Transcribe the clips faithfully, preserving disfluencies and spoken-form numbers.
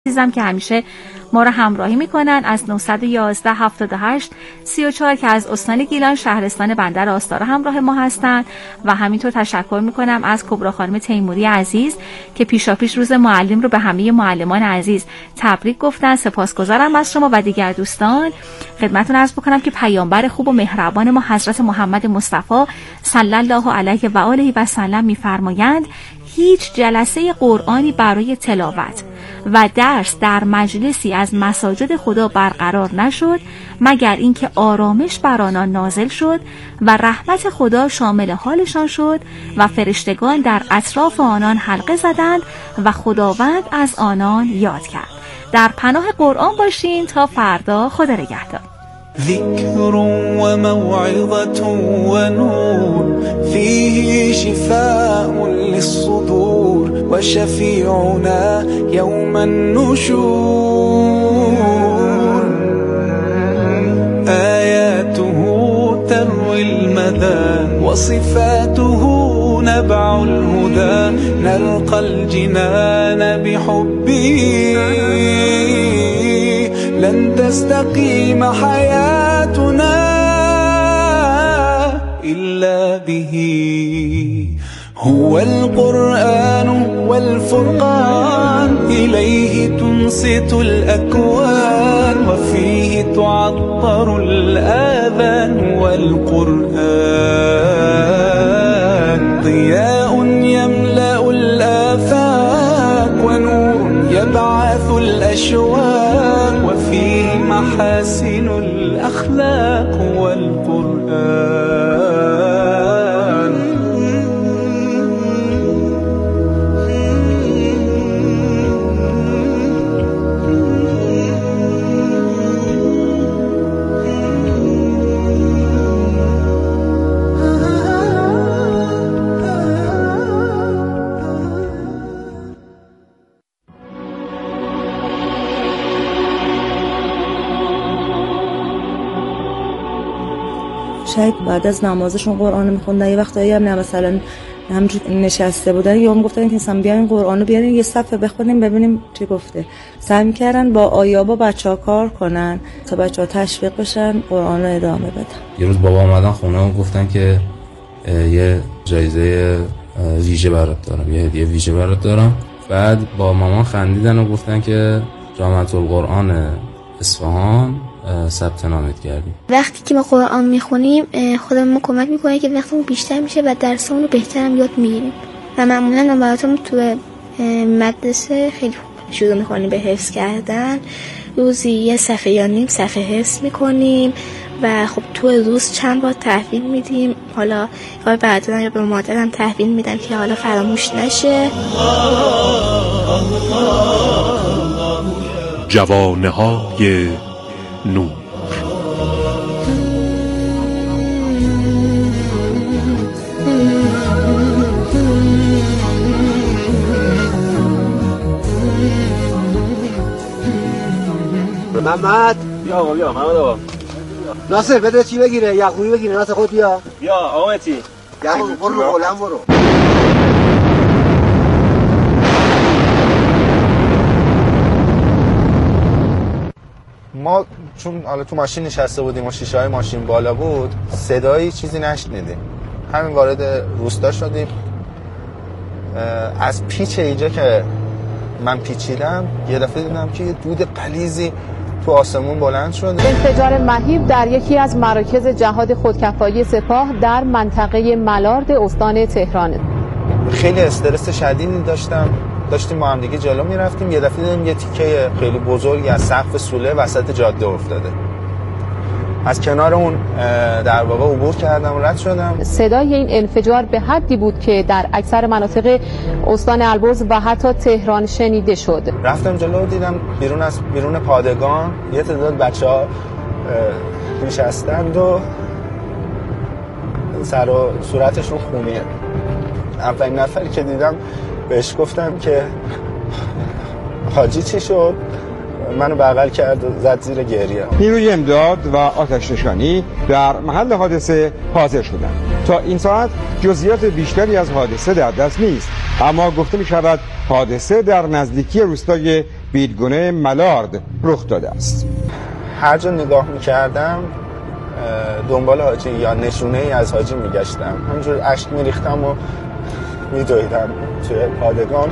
عزیزم که همیشه ما را همراهی میکنن از نهصد و یازده هفتاد و هشت سی و چهار که از استان گیلان شهرستان بندر آستارا همراه ما هستند و همینطور تشکر میکنم از کبرا خانم تیموری عزیز که پیشاپیش روز معلم رو به همه معلمان عزیز تبریک گفتن. سپاسگزارم از شما و دیگر دوستان. خدمتتون عرض بکنم که پیامبر خوب و مهربان ما حضرت محمد مصطفی صلی الله علیه و آله و سلم میفرمایند هیچ جلسه قرآنی برای تلاوت و درس در مجلسی از مساجد خدا برقرار نشد مگر اینکه آرامش بر آنان نازل شد و رحمت خدا شامل حالشان شد و فرشتگان در اطراف آنان حلقه زدند و خداوند از آنان یاد کرد. در پناه قرآن باشین تا فردا. خدا نگهدار. ذكر وموعظة ونور فيه شفاء للصدور وشفيعنا يوم النشور آياته تروي المدى وصفاته نبع الهدى نلقى الجنان بحبه لن تستقيم حياتنا إلا به هو القرآن والفرقان إليه تنصت الأكوان وفيه تعطر الآذان والقرآن ضياء يملأ الآفاق ونور يبعث الأشواق وفيه محاسن الأخلاق والقرآن شاید بعد از نمازشون قرآن میخوندن، یه وقتایی هم نه مثلا همجور نشسته بودن یا هم گفتن که مثلا بیاین قرآن رو بیارین یه صفحه بخونیم ببینیم چی گفته. سعی میکردن با آیابا بچه ها کار کنن تا بچه ها تشویق بشن قرآن رو ادامه بدن. یه روز بابا آمدن خونه و گفتن که یه جایزه ویژه برات دارم، یه هدیه ویژه برات دارم. بعد با مامان خندیدن و گفتن که جامعه القرآن اصفهان ثبت نامت کردیم. وقتی که ما قرآن میخونیم خودمون کمک میکنه که وقتمون بیشتر میشه و درسمون رو بهترم یاد میگیریم و معمولا نمراتمون تو مدرسه خیلی شروع میکنیم به حفظ کردن. روزی یه صفحه یا نیم صفحه حفظ میکنیم و خب تو روز چند بار تحویل میدیم. حالا یا برادرم یا به مادرم تحویل میدم که حالا فراموش نشه. جوانه‌های نور. محمد بیا آقا بیا محمد آقا. ناصر بده چی بگیره؟ یخوری بگیره. ناصر خود بیا. بیا آقا متی. یخوری برو اولم برو. ما چون حالا تو ماشین نشسته بودیم و شیشه‌های ماشین بالا بود، صدایی چیزی نشنیدیم. همین وارد روستا شدیم. از پیچ اینجا که من پیچیدم یه دفعه دیدم که یه دود غلیظی تو آسمون بلند شد. انفجار مهیب در یکی از مراکز جهاد خودکفایی سپاه در منطقه ملارد استان تهران. خیلی استرس شدیدی داشتم. داشتیم با هم دیگه جلو میرفتیم، یه دفعه دیدیم یه تیکه خیلی بزرگی از سقف سوله وسط جاده افتاده. از کنار اون در واقع عبور کردم و رد شدم. صدای این انفجار به حدی بود که در اکثر مناطق استان البرز و حتی تهران شنیده شد. رفتم جلو دیدم بیرون از بیرون پادگان یه تعداد بچه‌ها نشستند و سر و صورتشون خونیه. اولین نفری که دیدم بهش گفتم که حاجی چی شد؟ منو بغل کرد و زد زیر گریه. نیروی امداد و آتش نشانی در محل حادثه حاضر شدند. تا این ساعت جزئیات بیشتری از حادثه در دست نیست، اما گفته می شود حادثه در نزدیکی روستای بیلگونه ملارد رخ داده است. هر جا نگاه میکردم دنبال حاجی یا نشونه ای از حاجی میگشتم، همینجور اشک میریختم و میدویدم توی پادگان.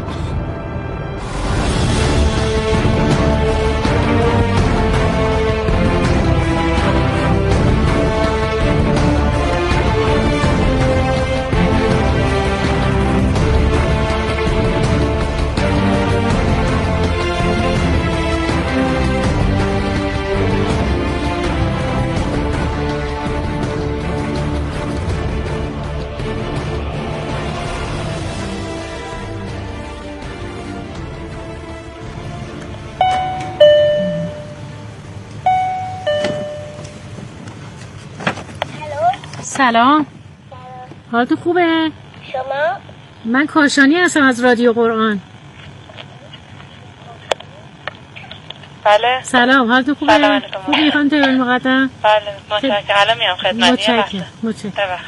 سلام. حالت خوبه؟ شما؟ من کاشانی هستم از رادیو قرآن. بله. سلام، حالت خوبه؟ سلام. خوبی خانم تهرانی مقدم؟ بله، متشکرم. الان میام خدمت. متشکرم. متشکرم.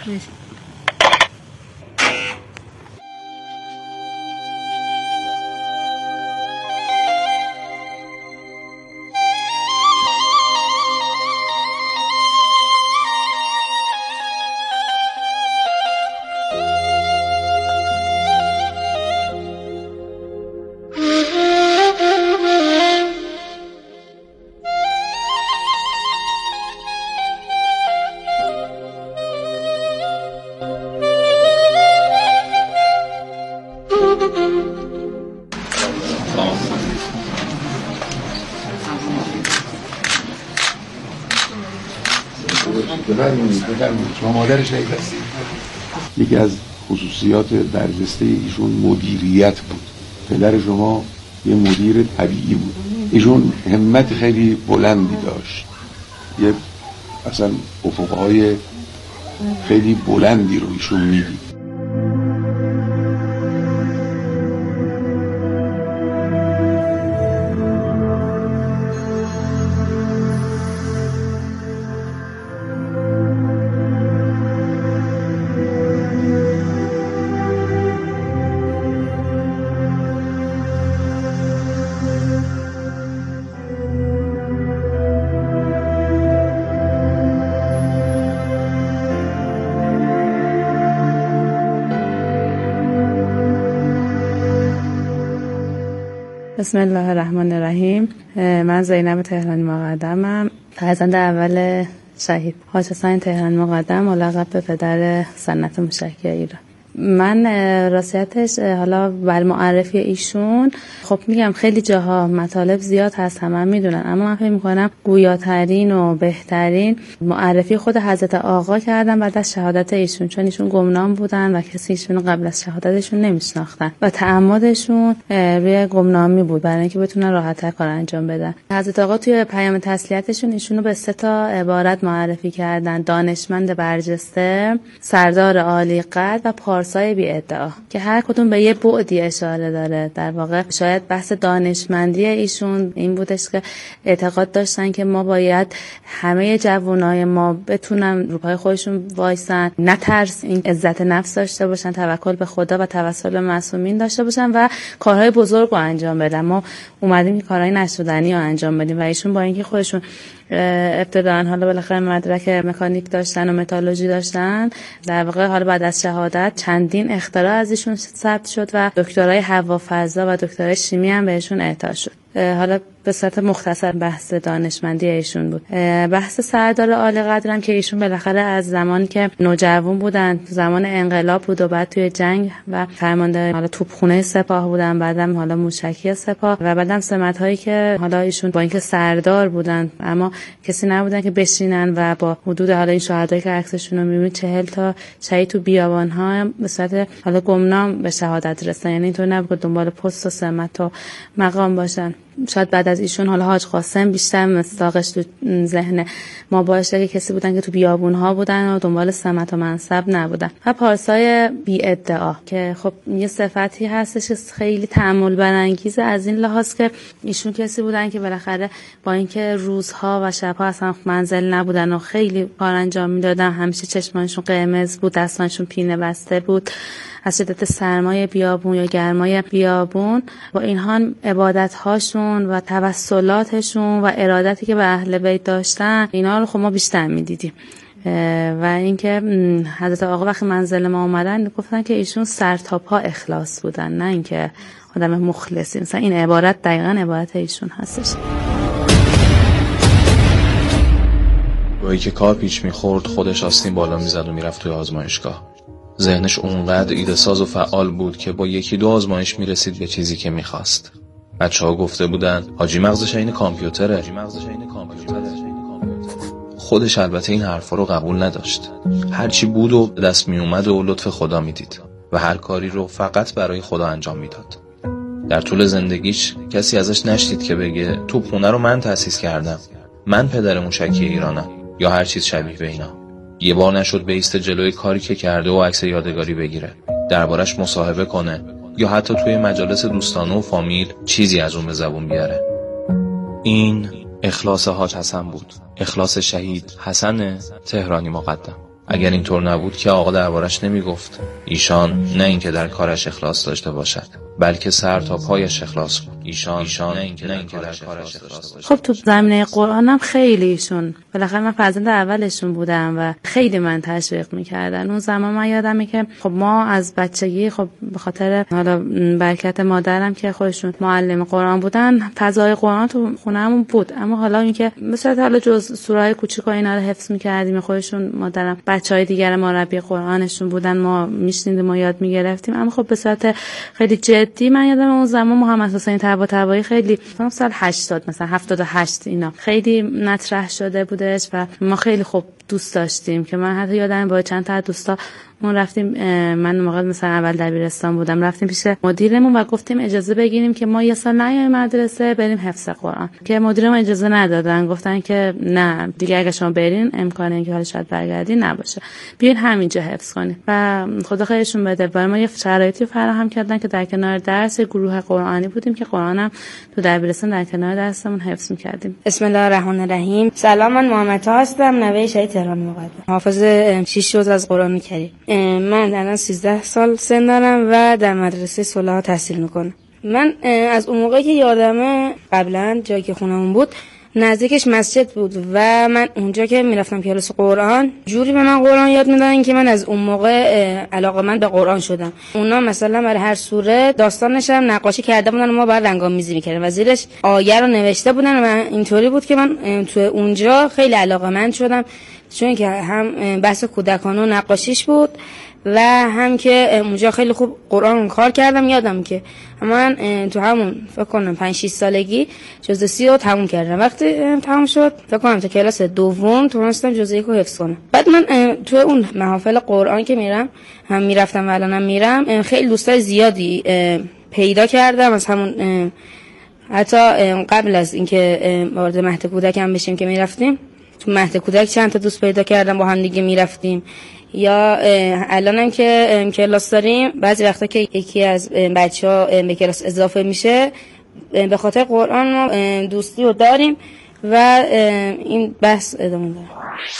شما مادر شهید هستید. یکی از خصوصیات برجسته ایشون مدیریت بود. پدر شما یه مدیر طبیعی بود. ایشون همت خیلی بلندی داشت، یه اصلا افقهای خیلی بلندی رو ایشون میدید. بسم الله الرحمن الرحیم. من زینب تهرانی مقدمم، فرزند اول شهید حاج حسین تهرانی مقدم، ملقب به پدر سنت موشکی ایران. من راستیتش حالا بر معرفی ایشون خب میگم خیلی جاها مطالب زیاد هست، همه هم میدونن، اما من فکر میکنم گویاترین و بهترین معرفی خود حضرت آقا کردن بعد از شهادت ایشون، چون ایشون گمنام بودن و کسی ایشون قبل از شهادتشون نمیشناختن و تعمدشون روی گمنامی بود برای اینکه بتونن راحت‌تر کار انجام بدن. حضرت آقا توی پیام تسلیتشون ایشونو به سه تا عبارت معرفی کردن: دانشمند برجسته، سردار عالی قدر و پارسای بی ادعا، که هر کدوم به یه بعدی اشاره داره. در واقع شاید بحث دانشمندی ایشون این بودش که اعتقاد داشتن که ما باید همه جوانای ما بتونن رو پای خودشون وایسن، نترس، این عزت نفس داشته باشن، توکل به خدا و توسل به معصومین داشته باشن و کارهای بزرگ رو انجام بدن. ما اومدیم که کارهای نشدنی رو انجام بدیم و ایشون با اینکه خودشون ابتداً حالا بالاخره مدرک مکانیک داشتن و متالورژی داشتن، در واقع حالا بعد از شهادت چندین اختراع از ایشون ثبت شد و دکترای هوافضا و دکترای شیمی هم بهشون اعطا شد. حالا به صورت مختصر بحث دانشمندی ایشون بود. بحث سردار عالی قدر هم که ایشون بالاخره از زمانی که نوجوان بودن، زمان انقلاب بود و بعد توی جنگ و فرمانده حالا توپخونه سپاه بودن، بعدم حالا موشکی سپاه و بعدم سمت‌هایی که حالا ایشون با اینکه سردار بودن اما کسی نبودن که بشینن و با حدود حالا این شهدایی که عکسشون رو می‌بینید چهل تا شهید تو بیابان‌ها به صورت حالا گمنام به شهادت رسیدن. یعنی اینطور نبود دنبال پست و سمت و مقام باشن. شاید بعد از ایشون حالا حاج قاسم بیشتر مصداقش تو ذهن ما باشه که کسی بودن که تو بیابون‌ها بودن و دنبال سمت و منصب نبودن. و پارسای بی ادعا که خب یه صفتی هستش که خیلی تأمل برانگیزه از این لحاظ که ایشون کسی بودن که بالاخره با اینکه روزها و شبها اصلا منزل نبودن و خیلی کار انجام میدادن، همیشه چشمانشون قرمز بود، دستانشون پینه بسته بود، از شدت سرمای بیابون یا گرمای بیابون با اینها عبادت هاشون و توسلاتشون و ارادتی که به اهل بیت داشتن اینا رو خب ما بیشتر میدیدیم. و اینکه حضرت آقا وقتی منزل ما اومدن گفتن که ایشون سر تا پا اخلاص بودن، نه اینکه آدم مخلصی. مثلا این عبارت دقیقاً عبارت ایشون هستش. گاهی که کار پیچ میخورد خودش آستین بالا میزد و میرفت توی آزمایشگاه. ذهنش اونقدر ایده ساز و فعال بود که با یکی دو آزمایش میرسید به چیزی که میخواست. بچه‌ها گفته بودن حاجی مغزش این کامپیوتره. خودش البته این حرفا رو قبول نداشت. هرچی بود و دست می اومد و لطف خدا میدید و هر کاری رو فقط برای خدا انجام میداد. در طول زندگیش کسی ازش نشنید که بگه توپخونه رو من تأسیس کردم، من پدر موشکی ایرانم یا هر چیز شبیه به اینا. یه بار نشد بیسته جلوی کاری که کرده و عکس یادگاری بگیره، دربارش مصاحبه کنه یا حتی توی مجالس دوستانه و فامیل چیزی از اون به زبون بیاره. این اخلاص حاج حسن بود، اخلاص شهید حسن تهرانی مقدم. اگر اینطور نبود که آقا دربارش نمیگفت. ایشان نه اینکه در کارش اخلاص داشته باشد، بلکه سر تا پایش اخلاص بود. ایشان, ایشان نه اینکه در کارش اخلاص داشته. خب تو زمینه قرآن هم خیلی ایشون، بالاخره من فرزند اولشون بودم و خیلی من تشویق میکردن. اون زمان من یادمه که خب ما از بچگی خب به خاطر حالا برکت مادرم که خودشون معلم قرآن بودن فضای قرآن تو خونه‌مون بود، اما حالا اینکه مثلا حالا جز سوره‌های کوچیک و اینا رو حفظ میکردیم، خودشون مادرم بچهای دیگر مربی قرآنشون بودن، ما میشنیدیم ما یاد میگرفتیم. اما خب به صورت خیلی جدی من یادم اون زمان محمد حسین طباطبایی خیلی سال هشتاد مثلا هفتاد و هشت اینا خیلی مطرح شده بودش و ما خیلی خوب دوست داشتیم که من حتی یادم با چند تا دوستا ما رفتیم، من موقع مثلا اول دبیرستان بودم، رفتیم پیش مدیرمون و گفتیم اجازه بگیریم که ما یه سال نیایم مدرسه بریم حفظ قرآن، که مدیرمون اجازه ندادن، گفتن که نه دیگه اگه شما برین امکانه اینکه حالا شاید برگردین نباشه، بیاین همینجا حفظ کنین. و خدا خیرشون بده برای ما یه شرایطی فراهم کردن که در کنار درس گروه قرآنی بودیم که قرآنم تو دبیرستان در کنار درسمون حفظ می‌کردیم. بسم الله الرحمن الرحیم. سلام، من محمد هستم، نوه شهید تهرانی مقدم، حافظ شش جز از قرآن کریم. من الان سیزده سال سن دارم و در مدرسه صلح تحصیل میکنم. من از اون موقعی که یادمه قبلا جایی که خونمون بود نزدیکش مسجد بود و من اونجا که میرفتم کلاس قرآن جوری به من قرآن یاد میدادن که من از اون موقع علاقه‌مند به قرآن شدم. اونا مثلا برای هر سوره داستانش هم نقاشی کرده بودن و ما بعد رنگ‌آمیزی می‌کردیم و زیرش آیه رو نوشته بودن و اینطوری بود که من تو اونجا خیلی علاقه‌مند شدم، چون که هم بحث کودکانه و نقاشیش بود و هم که اونجا خیلی خوب قرآن کار کردم. یادم که من تو همون فکر کنم پنج شش سالگی جزء سی رو تموم کردم. وقتی تموم شد فکر کنم تا کلاس دوم تونستم جزء یک رو حفظ کنم. بعد من تو اون محافل قرآن که میرم هم میرفتم و الانم میرم خیلی دوستای زیادی پیدا کردم، از همون حتی قبل از اینکه وارد مهد کودکم بشیم که میرفتیم تو مهد کودک چند تا دوست پیدا کردم با هم دیگه میرفتیم. یا الانم که کلاس داریم بعضی وقتا که یکی از بچه‌ها به کلاس اضافه میشه به خاطر قرآن ما دوستی رو داریم و این بحث ادامه داره.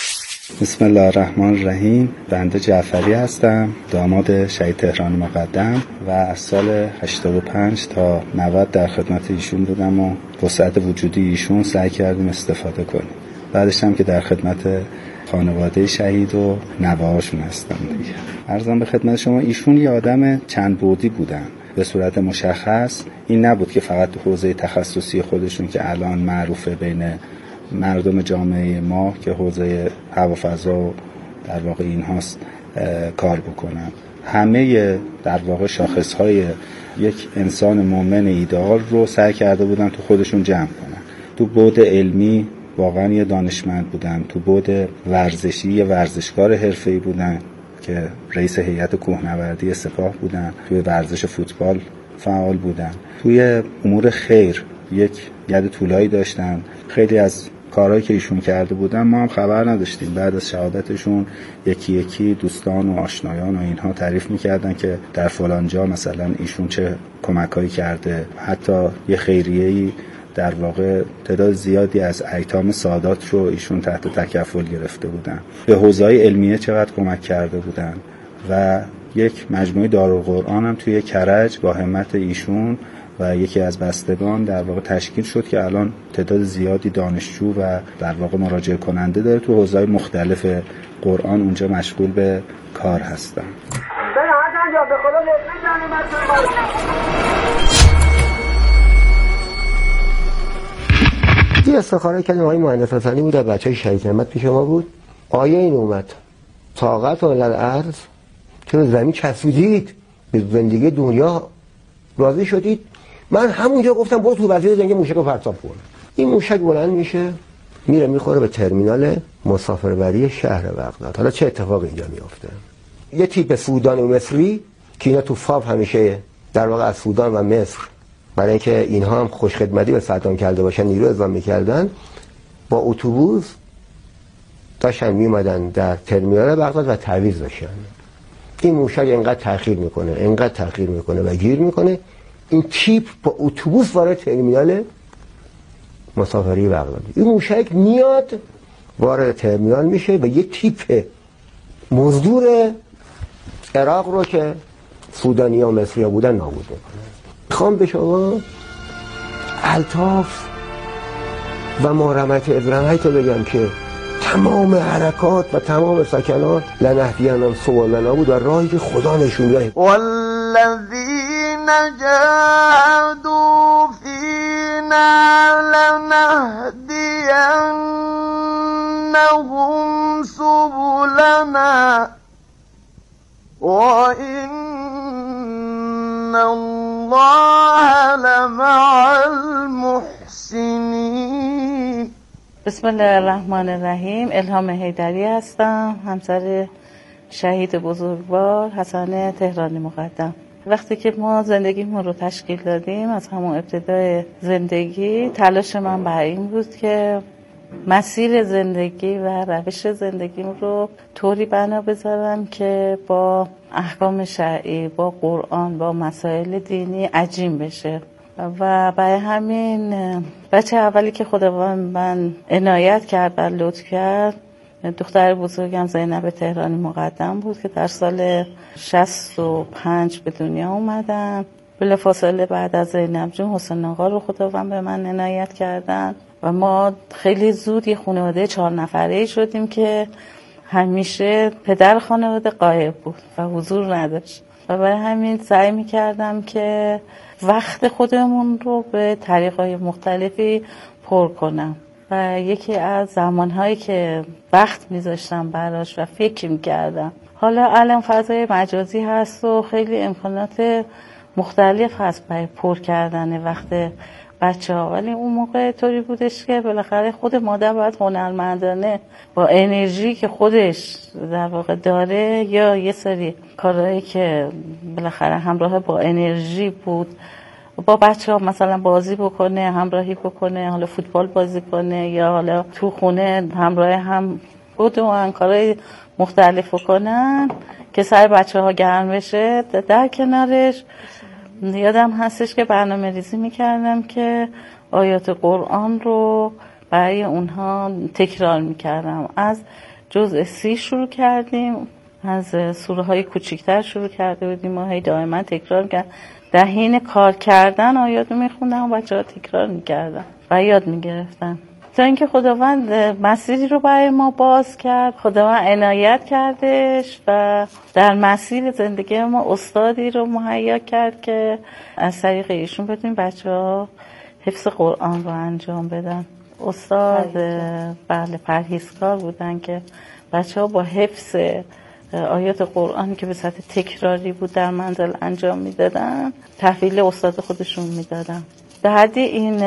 بسم الله الرحمن الرحیم. بنده جعفری هستم، داماد شهید تهرانی مقدم و از سال هشتاد و پنج تا نود در خدمت ایشون بودم و وسعت وجودی ایشون سعی کردیم استفاده کنیم. بعدش هم که در خدمت خانواده شهید و نوه‌هاشون هستم دیگه. عرضم به خدمت شما ایشون یه آدم چند بعدی بودن. به صورت مشخص این نبود که فقط حوزه تخصصی خودشون که الان معروفه بین مردم جامعه ما که حوزه هوافضا و در واقع این هاست کار بکنن. همه در واقع شاخصهای یک انسان مؤمن ایدئال رو سعی کرده بودن تو خودشون جمع کنن. تو بعد علمی واقعا یه دانشمند بودن، تو بعد ورزشی یه ورزشکار حرفه‌ای بودن که رئیس هیئت کوهنوردی سپاه بودن، توی ورزش فوتبال فعال بودن، توی امور خیر یک ید طولایی داشتن. خیلی از کارهایی که ایشون کرده بودن ما هم خبر نداشتیم. بعد از شهادتشون یکی یکی دوستان و آشنایان و اینها تعریف میکردن که در فلان جا مثلا ایشون چه کمکایی کرده. حتی یه خیریه‌ای در واقع تعداد زیادی از ایتام سادات رو ایشون تحت تکفل گرفته بودن. به حوزه‌های علمیه چقدر کمک کرده بودن و یک مجموعه دارالقرآن هم توی کرج با همت ایشون و یکی از بستگان در واقع تشکیل شد که الان تعداد زیادی دانشجو و در واقع مراجعه کننده داره تو حوزه‌های مختلف قرآن اونجا مشغول به کار هستن. یه استخاره کردیم آقای مهندس حسنی بود، بچه های شهید همت پیش ما بود. آیه این اومد طاقت علی الارض، چرا زمین چسبیدید به زندگی دنیا راضی شدید؟ من همونجا گفتم برو تو وزیر زنگ موشک رو پرتاب کن. این موشک بلند میشه میره میخوره به ترمینال مسافربری شهر بغداد. حالا چه اتفاقی اینجا میفته؟ یه تیپ سودانی و مصری که اینا تو فاو همیشه در واقع از سودان و مصر برای اینکه اینها هم خوشخدمتی به صدام کرده باشن نیرو اعزام میکردن، با اتوبوس داشتن میومدن در ترمینال بغداد و تعویض بشن. این موشک اینقدر تأخیر میکنه اینقدر تأخیر میکنه و گیر میکنه، این تیپ با اتوبوس وارد ترمینال مسافری بغداد. این موشک میاد وارد ترمینال میشه و یه تیپ مزدور عراق رو که سودانی و مصری ها بودن نابود میکنه. میخوام به شما الطاف و مرحمت ابراهیمی تو بگم که تمام حرکات و تمام سکنات لنهدینهم سبلنا بود و راهی که خدا نشون میده. والذین جاهدوا فینا لنهدینهم سبلنا وإن الله لمع المحسنین. بسم الله الرحمن الرحیم. الهام حیدری هستم، همسر شهید بزرگوار حسن تهرانی مقدم. وقتی که ما زندگیمون رو تشکیل دادیم، از همون ابتدای زندگی تلاش من بر این بود که مسیر زندگی و روش زندگیم رو طوری بنا بذارم که با احکام شرعی، با قرآن، با مسائل دینی عجین بشه. و برای همین بچه اولی که خداوند من عنایت کرد و لطف کرد، دختر بزرگم زینب تهرانی مقدم بود که در سال شصت و پنج به دنیا اومدن. بلافاصله بعد از زینب جون حسین آقا رو خداوند به من عنایت کردن و ما خیلی زود یه خانواده چهار نفره شدیم که همیشه پدر خانواده غایب بود و حضور نداشت و برای همین سعی می‌کردم که وقت خودمون رو به طریق‌های مختلفی پر کنم و یکی از زمانهایی که وقت می‌ذاشتم براش و فکر می‌کردم، حالا الان فضای مجازی هست و خیلی امکانات مختلف هست برای پر کردن وقت بچه ها، ولی اون موقع طوری بودش که بالاخره خود مادر باید هنرمندانه با انرژی که خودش در واقع داره یا یه سری کارهایی که بالاخره همراه با انرژی بود با بچه ها مثلا بازی بکنه، همراهی بکنه، حالا فوتبال بازی کنه یا حالا تو خونه همراه هم بودن کارهای مختلف بکنن که سر بچه ها گرم بشه. در کنارش یادم هستش که برنامه ریزی میکردم که آیات قرآن رو برای اونها تکرار میکردم. از جزء سی شروع کردیم، از سوره های کوچیکتر شروع کرده بودیم و هی دائما تکرار میکردم. در حین کار کردن آیات رو میخوندم و بچه ها تکرار میکردم و یاد میگرفتن تا اینکه خداوند مسیری رو برای ما باز کرد. خداوند عنایت کردش و در مسیر زندگی ما استادی رو مهیا کرد که از طریق ایشون بتونیم بچه ها حفظ قرآن رو انجام بدن. استاد بله پرهیزکار بودن که بچه ها با حفظ آیات قرآن که به صورت تکراری بود در منزل انجام میدادن تحویل استاد خودشون میدادن. به حدی این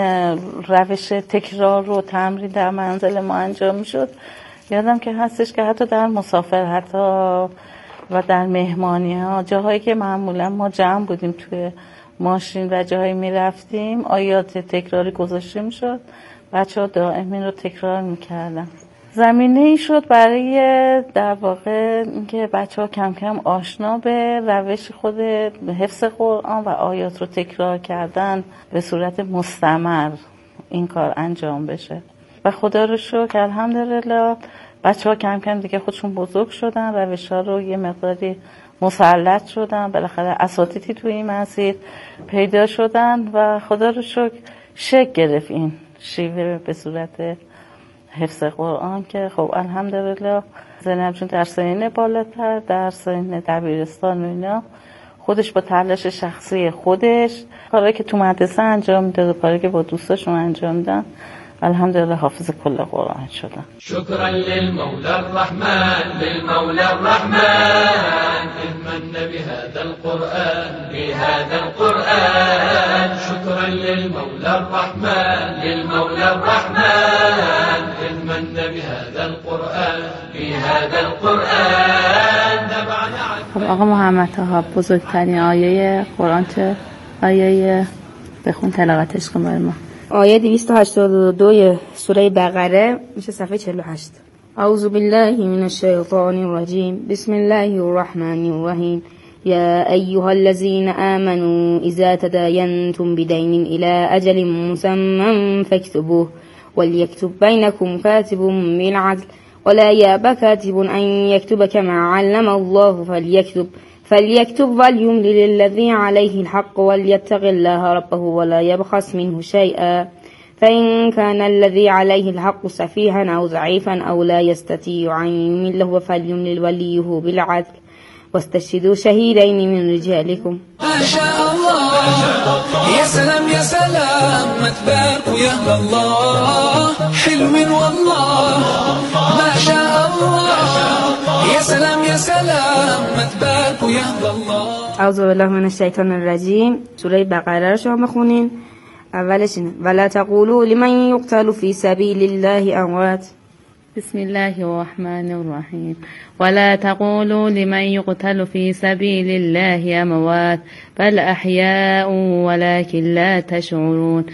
روش تکرار و تمرین در منزل ما انجام میشد. یادم که هستش که حتی در مسافرت ها و در مهمانی ها، جاهایی که معمولا ما جمع بودیم توی ماشین و جاهایی میرفتیم، آیات تکراری گذاشته میشد، بچه ها دائم این رو تکرار میکردن. زمینه ای شد برای در واقع اینکه بچه ها کم کم آشنا به روش خود حفظ قرآن و آیات رو تکرار کردن به صورت مستمر این کار انجام بشه و خدا رو شکر الحمدلله بچه ها کم کم دیگه خودشون بزرگ شدن، روش ها رو یه مقداری مسلط شدن، بالاخره اساتیدی توی این مسیر پیدا شدن و خدا رو شکر شکل گرفت این شیوه به صورت حفظ قرآن که خب الحمدلله زینب جون در سنین بالاتر، در سنین دبیرستان و اینا خودش با تلاش شخصی خودش کاری که تو مدرسه انجام میداد و کاری که با دوستاشون انجام میدن الحمدلله حافظ کل قرآن شدن. شكرا للمولى الرحمن للمولى الرحمن إذ من بهذا القرآن بهذا القرآن شكرا للمولى الرحمن للمولى الرحمن إذ من بهذا القرآن بهذا القرآن خب آقا محمد طه بزرگترین آیه قرآن چه آیه بخون تلاوتش کن برای ما؟ آیه دویست و هشتاد و دو سوره بقره میشه صفحه چهل و هشت. اعوذ بالله من الشیطان الرجیم بسم الله الرحمن الرحیم یا ایها الذین آمنوا اذا تداینتم بدین الى اجل مسمى فاكتبوه وليكتب بينكم كاتب بالعدل ولا يأبى كاتب أن يكتب كما علم الله فليكتب فليكتب وليملل الذي عليه الحق وليتق الله ربه ولا يبخس منه شيئا فإن كان الذي عليه الحق سفيها أو ضعيفا أو لا يستطيع أن يمله فليملل وليه بالعدل واستشهدوا شهيدين من رجالكم. ما شاء الله يا سلام يا سلام ما تبارك يا الله حلو والله ما شاء الله يا سلام يا سلام ما تبارك يا الله. اعوذ بالله من الشیطان الرجیم. سوره بقره رو شما بخونین. اولش اینه ولا تقولوا لمن يقتل في سبيل الله اموات. بسم الله الرحمن الرحيم ولا تقولوا لمن يقتل في سبيل الله أموات بل أحياء ولكن لا تشعرون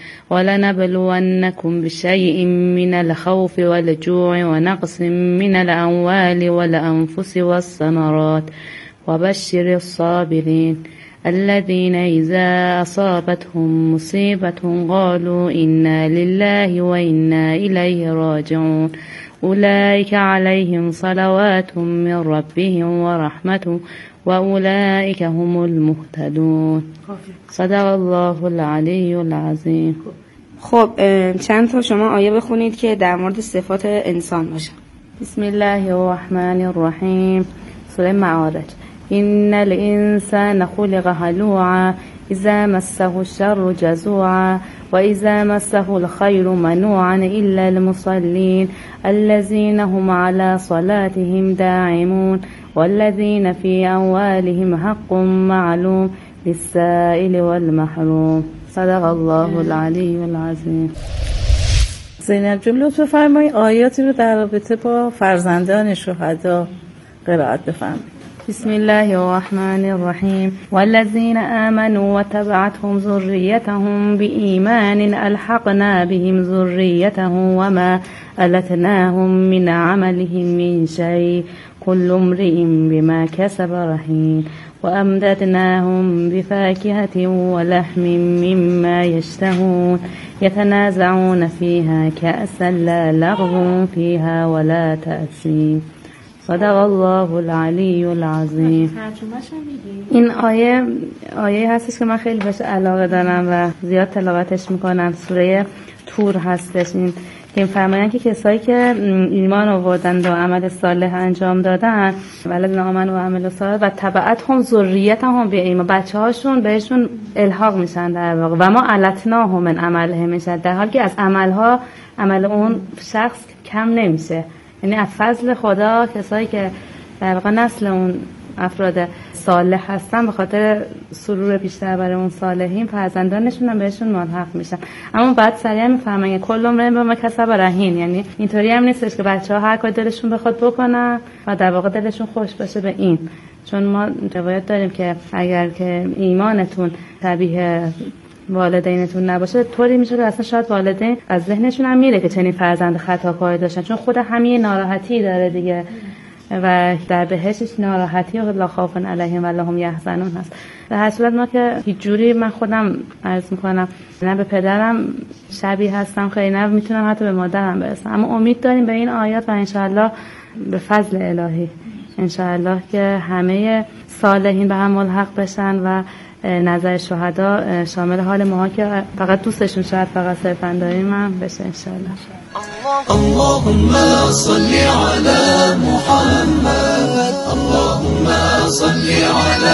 ولنبلونكم بشيء من الخوف والجوع ونقص من الأموال والأنفس والثمرات وبشر الصابرين الذين إذا أصابتهم مصيبة قالوا إنا لله وإنا إليه راجعون أولئك عليهم صلوات من ربهم ورحمة وأولئك هم المهتدون. صدق الله العلی العظیم. خب چند تا شما آیه بخونید که در مورد صفات انسان باشه. بسم الله الرحمن الرحیم. سوره معارج. إن الإنسان خلق هلوعا إذا مسه الشر جزوعا وإذا مسه الخير منوعا إلا المصلين الذين هم على صلاتهم داعمون والذين في أموالهم حق معلوم للسائل والمحروم. صدق الله العلی العظیم. زینب جون لطف فرمایید آیاتی رو در رابطه با فرزندان شهدا قرائت بفرمایید. بسم الله الرحمن الرحيم والذين آمنوا وتبعتهم ذريتهم بإيمان ألحقنا بهم ذريتهم وما ألتناهم من عملهم من شيء كل امرئ بما كسب رهين وأمددناهم بفاكهة ولحم مما يشتهون يتنازعون فيها كأسا لا لغو فيها ولا تأثيم. صدق الله العلی العظیم. این آیه آیه هستش که من خیلی بهش علاقه دارم و زیاد تلاوتش میکنم. سوره طور هستش. این که فرمایند که کسایی که ایمان آوردن و عمل صالح انجام دادن ولذین آمنوا و عملوا الصالحات و تبعتهم ذریتهم بایمان بچه‌هاشون بهشون الحاق میشن در واقع و ما علتناهم من عملهم میشن در حالی که از عملها عمل اون شخص کم نمیشه. یعنی از فضل خدا کسایی که در واقع نسل اون افراد صالح هستن به خاطر سرور بیشتر برای اون صالحین فرزندانشون هم بهشون ملحق میشن. اما بعد سریع میفهمن کل عمرن به ما کسب رهین، یعنی اینطوری هم نیستش که بچه‌ها هر کاری دلشون بخواد بکنن و در واقع دلشون خوش باشه به این. چون ما روایت داریم که اگر که ایمانتون شبیه والدینتون نباشه طوری میشه که اصلا شاید والدین از ذهنشون هم میره که چنین فرزند خطاکاری داشتن، چون خود همین ناراحتی داره دیگه. و در بهشتش ناراحتی و لا خوف علیهم ولا هم یحزنون هست. در هر صورت ما که هیچ جوری من خودم عرض میکنم نه به پدرم شبیه هستم خیلی، نه میتونم حتی به مادرم برسم، اما امید داریم به این آیات و انشاءالله به فضل الهی انشاءالله که همه صالحین به هم ملحق بشن و نظر شهدا شامل حال ما که فقط دوستشون شاید فقط صرفا داریم هم بشه انشاءالله. اللهم صل على محمد اللهم صل على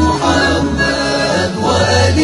محمد و آل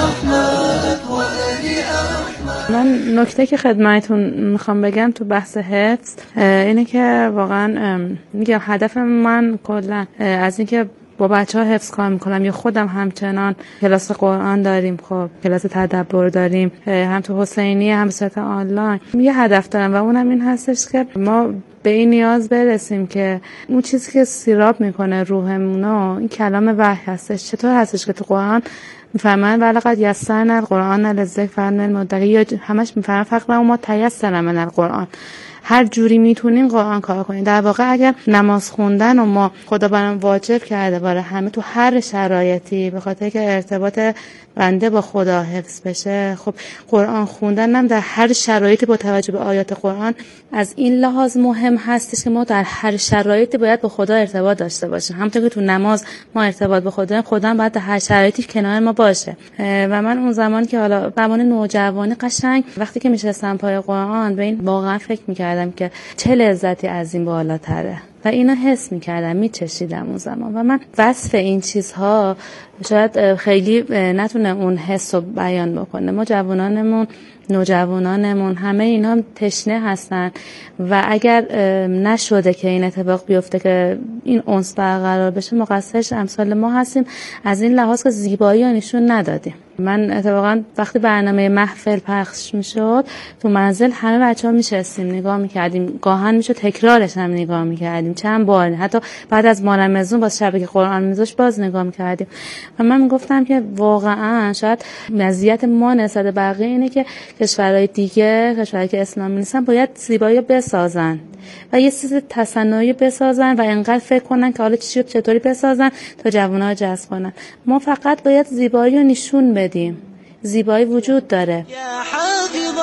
احمد و آل احمد. من نکته که خدمتتون میخوام بگم تو بحث حفظ اینه که واقعا میگم هدف من کلا از اینکه با بچه ها حفظ کار میکنم یا خودم همچنان کلاس قرآن داریم، خب کلاس تدبر داریم هم تو حسینی هم به صورت آنلاین، یه هدف دارم و اونم این هستش که ما به این نیاز برسیم که اون چیزی که سیراب میکنه روحمونو این کلام وحی هستش. چطور هستش که تو قرآن میفرمان ولقد یسرنا القرآن للذکر فهل من مدکر، یا همش میفرمان فقط ما تیسر من القرآن، هر جوری میتونین قرآن کار کنین. در واقع اگر نماز خوندن و ما خدا برام واجب کرده برای همه تو هر شرایطی به خاطر که ارتباط بنده با خدا حفظ بشه، خب قرآن خوندن هم در هر شرایطی با توجه به آیات قرآن از این لحاظ مهم هستش که ما در هر شرایطی باید با خدا ارتباط داشته باشیم. همونطور که تو نماز ما ارتباط با خدا داریم، خدا هم باید در هر شرایطی کنار ما باشه. و من اون زمان که حالا زمان نوجوانی قشنگ وقتی که میشستم پای قرآن به این واقعا فکر میکردم که چه لذتی از این بالاتره و اینو حس میکردم، میچشیدم اون زمان. و من وصف این چیزها شاید خیلی نتونه اون حس رو بیان بکنه. ما جوانانمون نوجوانانمون همه اینا هم تشنه هستن و اگر نشده که این اتفاق بیفته که این انس برقرار بشه، مقصرش امثال ما هستیم از این لحاظ که زیبایی رو نشون ندادیم. من اتفاقا وقتی برنامه محفل پخش میشد تو منزل همه بچه‌ها میشستیم نگاه میکردیم، گاهن میشد تکرارش هم نگاه میکردیم چند بار، حتی بعد از مارمزون باز شبکه قرآن میذاش باز نگاه میکردیم. و من میگفتم که واقعا شاید مزیت ما نسبت به بقیه اینه که کشورهای دیگه، کشورهایی که اسلامی نیستن، باید زیبایی بسازن و یه چیز تصنعی بسازن و انقدر فکر کنن که حالا چی چطوری بسازن تا جوونا رو جذب کنن. ما فقط باید زیبایی رو نشون بدیم. زیبایی وجود داره. یا حافظ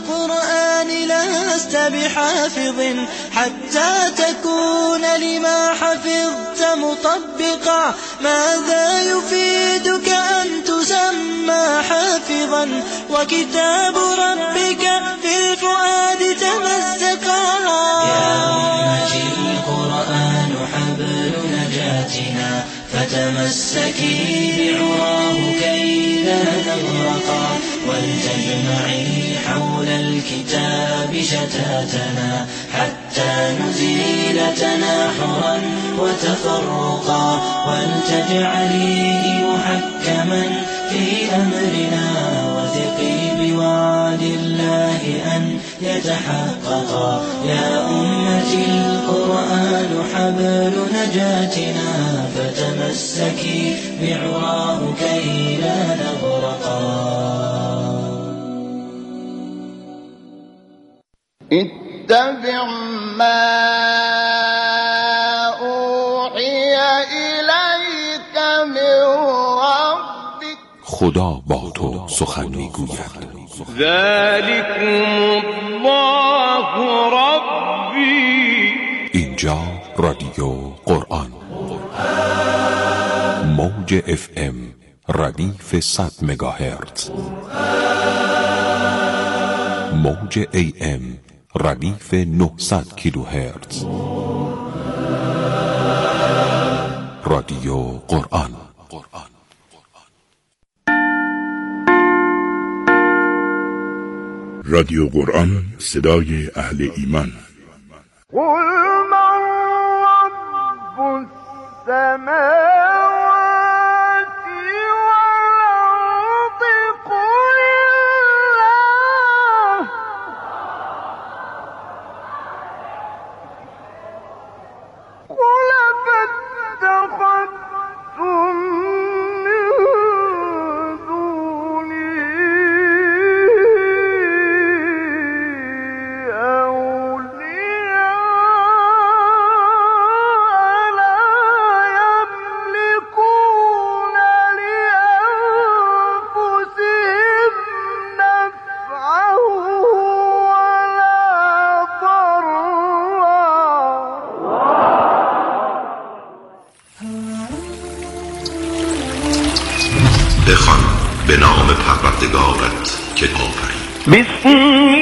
القرآن لست بحافظ حتى تكون لما حفظت مطبقا ماذا يفيدك أن تسمى حافظا وكتاب ربك في الفؤاد تمزقا. يا أمتي القرآن حبل نجاتنا فتمسكي بعراه كي لا نغرقا ولتجمعي حول الكتاب شتاتنا حتى نزيل تناحرا وتفرقا ولتجعليه محكما في أمرنا وثقي بوعد الله أن يتحققا. يا أمتي القرآن حبل نجاتنا فتمسكي بعراه كي لا نغرقا. اتبع ما أوحي إليك من ربك. خدا با تو سخن میگوید. ذلكم الله ربی. اینجا رادیو قرآن، موج اف ام ردیف صد مگاهرتز، موج ای ام ردیف نهصد کیلوهرتز. رادیو قرآن. رادیو قرآن، صدای اهل ایمان. قل من رب السماوات والأرض قل الله قل فاتخذتم بخوان به نام پروردگارت که آفرید. بسم